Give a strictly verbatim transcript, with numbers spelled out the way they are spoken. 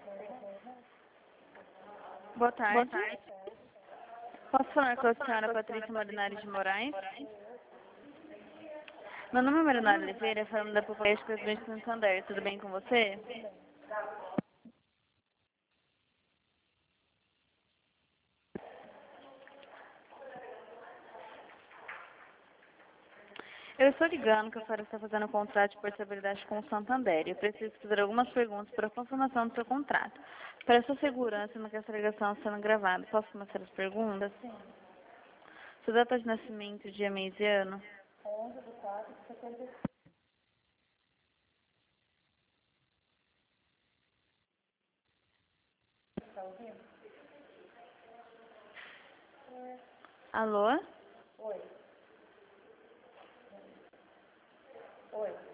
Boa tarde. Posso falar com a senhora Patrícia Marinari de Moraes? Meu nome é Marinari Oliveira, falando da Population Presidente do Santander. Tudo bem com você? Eu estou ligando que a senhora está fazendo um contrato de portabilidade com o Santander. Eu preciso fazer algumas perguntas para a confirmação do seu contrato. Para sua segurança, não quero essa ligação sendo gravada. Posso começar as perguntas? Sim. Sua data de nascimento, dia, mês e ano? onze de quatro de setenta e cinco. Está ouvindo? Alô? Oi. Oi.